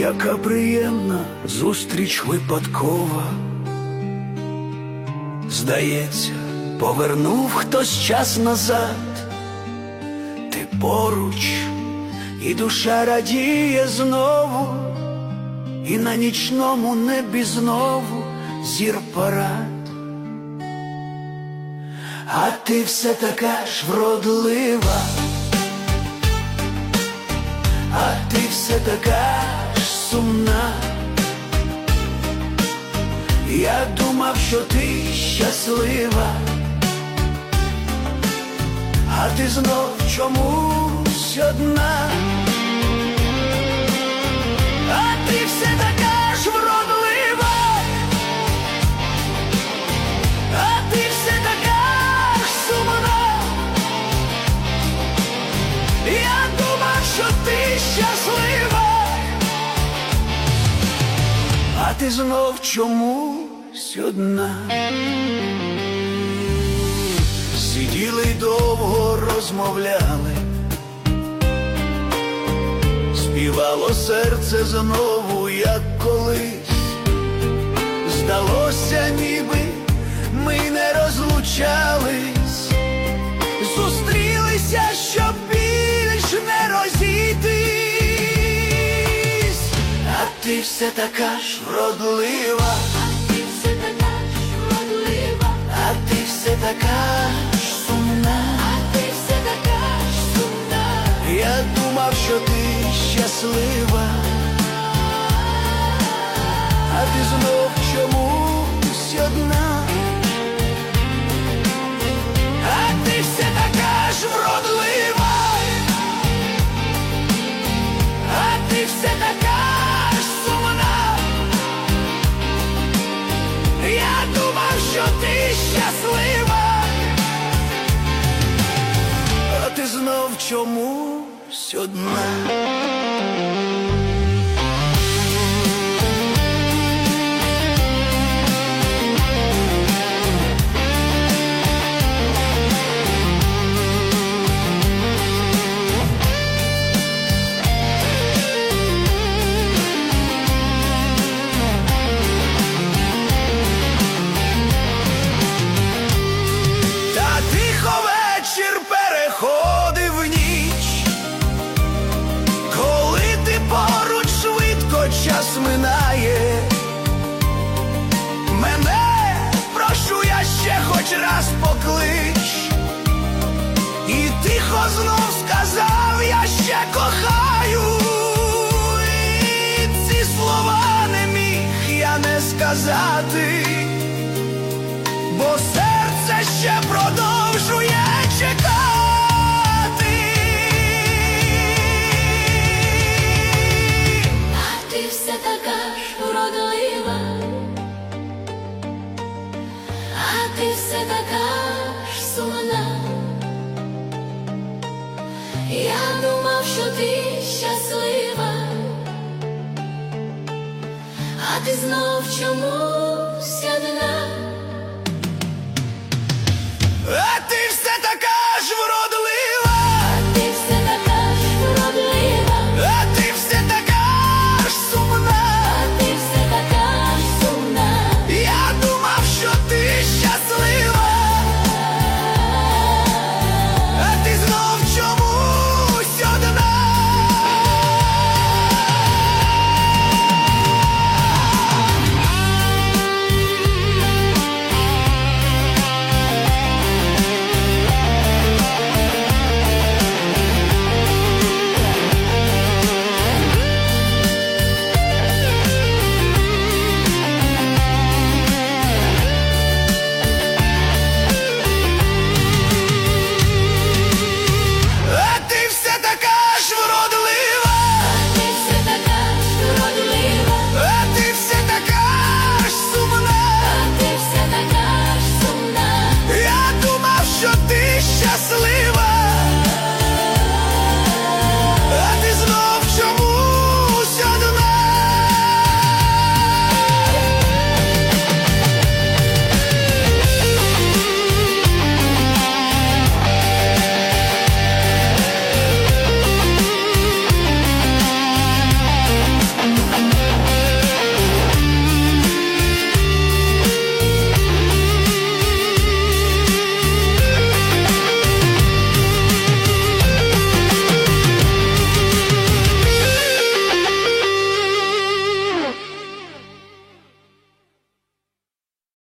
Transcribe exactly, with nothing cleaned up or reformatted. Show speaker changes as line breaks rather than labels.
Яка приємна зустріч випадкова. Здається, повернув хтось час назад. Ти поруч, і душа радіє знову, і на нічному небі знову зір парад. А ти все така ж вродлива, а ти все така ж сумна. Я думав, що ти щаслива, а ти знов чомусь одна. А ти все така ж вродлива, а ти все така ж сумна. Я думав, що ти щаслива, а ти знов чомусь одна. Сиділи й довго розмовляли, співало серце знову, як колись. Здалося, ніби ми не розлучались, зустрілися, щоб більш не розійтись. А ти все така ж вродлива,
а ти все така ж вродлива,
а ти все така ж сумна,
а ти все така ж сумна.
Я думав, що ти щаслива, а ти знов чомусь одна. А ти все така ж вродлива, а ти все така ж сумна. Я думав, що ти щаслива, а ти знов чомусь одна. Та тихо вечір переходив в ніч, коли ти поруч, швидко час минає. Мене, прошу, я ще хоч раз поклич, і тихо знов сказав, я ще кохаю. І ці слова не міг я не сказати, бо серце ще продовжує чекати.
А ти все така ж вродлива, а ти все така ж сумна. Я думав, що ти щаслива, а ти знов чомусь одна.